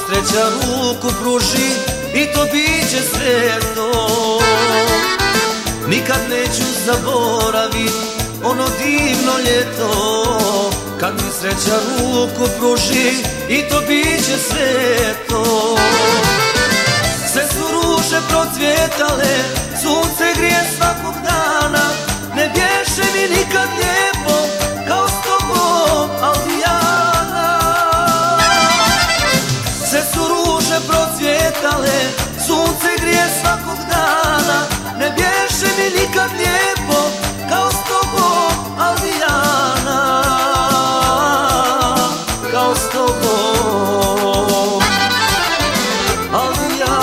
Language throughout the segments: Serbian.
sreća ruku pruži i to biće sretno. Nikad neću zaboravit ono divno ljeto, kad mi sreća ruku pruži i to biće sretno. Sve su ruže procvjetale, sunce grije svakog dana, ne bješe mi nikad lijepo kao s tobom, Aldijana. Sve su ruže procvjetale, sunce grije svakog dana, ne bješe mi nikad lijepo kao s tobom, Aldijana. Kao s tobom, Aldijana.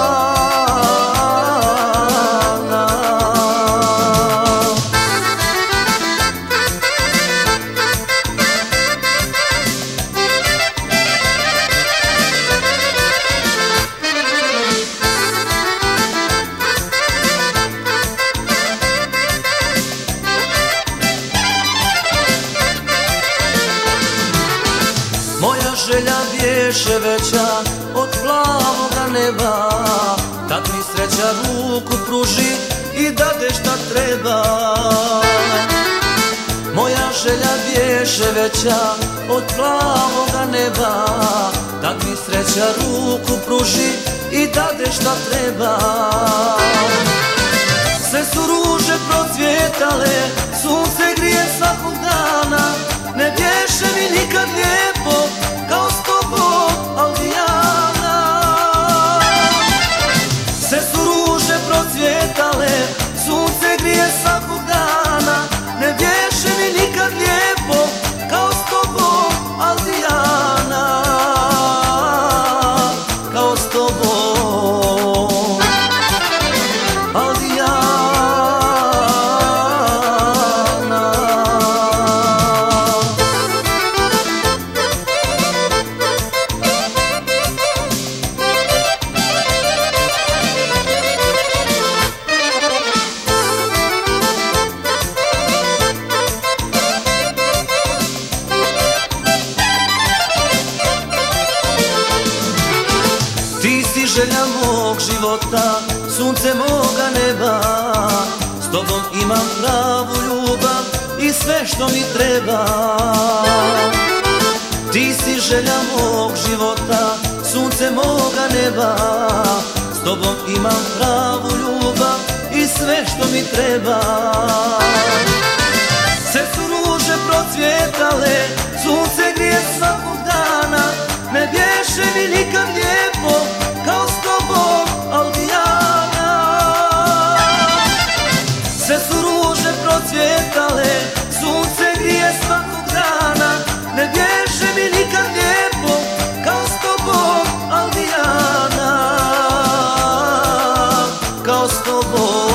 Moja želja bješe veća od plavoga neba, kad mi sreća ruku pruži i dade šta treba. Moja želja bješe veća od plavoga neba, kad mi sreća ruku pruži i dade šta treba. Sve su ruže procvjetale, sunce grije svakog dana, ne bješe mi nikad lijepo kao s tobom, Aldijana. Sve su ruže procvjetale, sunce grije svakog dana, ne bješe mi nikad lijepo kao s tobom, Aldijana. Kao s tobom, Aldijana. Ti si želja mog života, sunce moga neba, s tobom imam pravu ljubav i sve što mi treba. Ti si želja mog života, sunce moga neba, s tobom imam pravu ljubav i sve što mi treba. Sve su ruže procvjetale, sunce grije svakog dana, ne bješe mi nikad lijepo kao s tobom, Aldijana. Sve su ruže procvjetale, sunce grije svakog dana, ne bješe mi nikad lijepo kao s tobom, Aldijana. Kao s tobom.